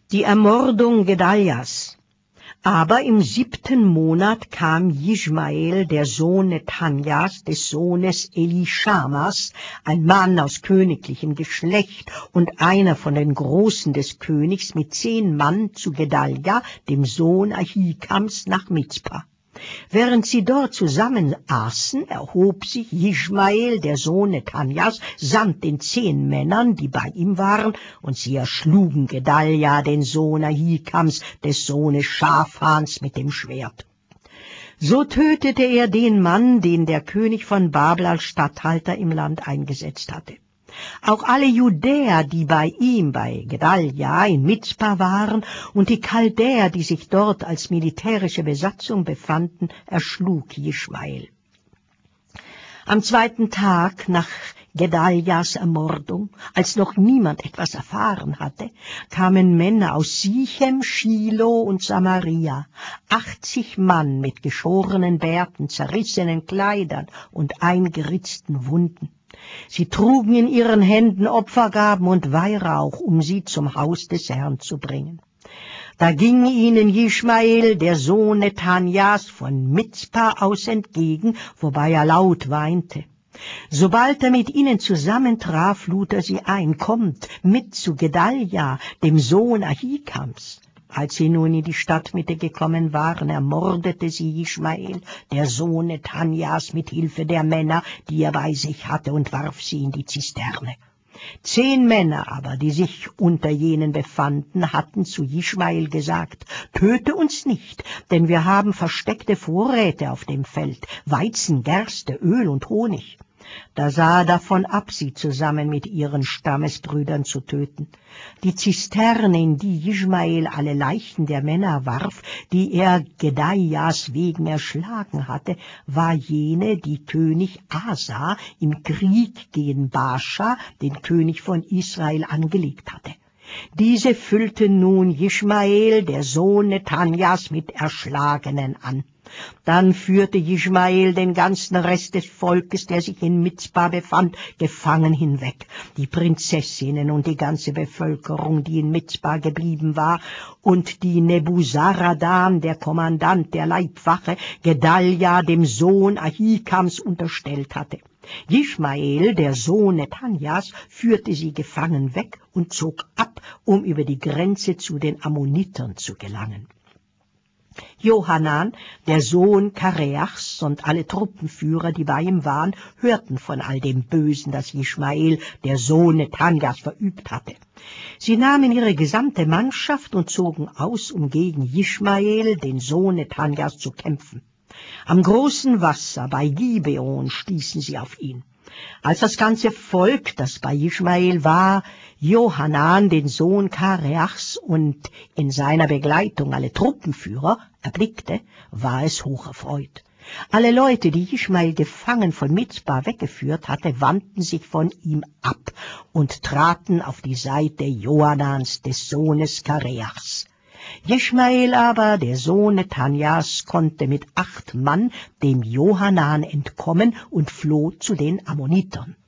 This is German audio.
Die Ermordung Gedaljas. Aber im 7. Monat kam Ischmael, der Sohn Nethanjas, des Sohnes Elischamas, ein Mann aus königlichem Geschlecht und einer von den Großen des Königs, mit 10 Mann zu Gedalja, dem Sohn Ahikams, nach Mizpa. Während sie dort zusammen aßen, erhob sich Ischmael, der Sohn Nethanjas, samt den 10 Männern, die bei ihm waren, und sie erschlugen Gedalja, den Sohn Ahikams, des Sohnes Schaphans, mit dem Schwert. So tötete er den Mann, den der König von Babel als Statthalter im Land eingesetzt hatte. Auch alle Judäer, die bei ihm, bei Gedalja, in Mizpa waren, und die Chaldäer, die sich dort als militärische Besatzung befanden, erschlug Ischmael. Am 2. Tag nach Gedaljas Ermordung, als noch niemand etwas erfahren hatte, kamen Männer aus Sichem, Schilo und Samaria, 80 Mann mit geschorenen Bärten, zerrissenen Kleidern und eingeritzten Wunden. Sie trugen in ihren Händen Opfergaben und Weihrauch, um sie zum Haus des Herrn zu bringen. Da ging ihnen Ischmael, der Sohn Nethanjas, von Mizpa aus entgegen, wobei er laut weinte. Sobald er mit ihnen zusammentraf, lud er sie ein: Kommt mit zu Gedalja, dem Sohn Ahikams. Als sie nun in die Stadtmitte gekommen waren, ermordete sie Ischmael, der Sohn Nethanjas, mit Hilfe der Männer, die er bei sich hatte, und warf sie in die Zisterne. 10 Männer aber, die sich unter jenen befanden, hatten zu Ischmael gesagt: Töte uns nicht, denn wir haben versteckte Vorräte auf dem Feld, Weizen, Gerste, Öl und Honig. Da sah er davon ab, sie zusammen mit ihren Stammesbrüdern zu töten. Die Zisterne, in die Ischmael alle Leichen der Männer warf, die er Gedaljas wegen erschlagen hatte, war jene, die König Asa im Krieg gegen Baascha, den König von Israel, angelegt hatte. Diese füllte nun Ischmael, der Sohn Nethanjas, mit Erschlagenen an. Dann führte Ischmael den ganzen Rest des Volkes, der sich in Mizpa befand, gefangen hinweg, die Prinzessinnen und die ganze Bevölkerung, die in Mizpa geblieben war, und die Nebuzaradan, der Kommandant der Leibwache, Gedalja, dem Sohn Ahikams, unterstellt hatte. Ischmael, der Sohn Nethanjas, führte sie gefangen weg und zog ab, um über die Grenze zu den Ammonitern zu gelangen. Johanan, der Sohn Kareachs, und alle Truppenführer, die bei ihm waren, hörten von all dem Bösen, das Ischmael, der Sohn Nethanjas, verübt hatte. Sie nahmen ihre gesamte Mannschaft und zogen aus, um gegen Ischmael, den Sohn Nethanjas, zu kämpfen. Am großen Wasser bei Gibeon stießen sie auf ihn. Als das ganze Volk, das bei Ischmael war, Johanan, den Sohn Kareachs, und in seiner Begleitung alle Truppenführer erblickte, war es hocherfreut. Alle Leute, die Ischmael gefangen von Mizpa weggeführt hatte, wandten sich von ihm ab und traten auf die Seite Johanans, des Sohnes Kareachs. Ischmael aber, der Sohn Nethanjas, konnte mit 8 Mann dem Johanan entkommen und floh zu den Ammonitern.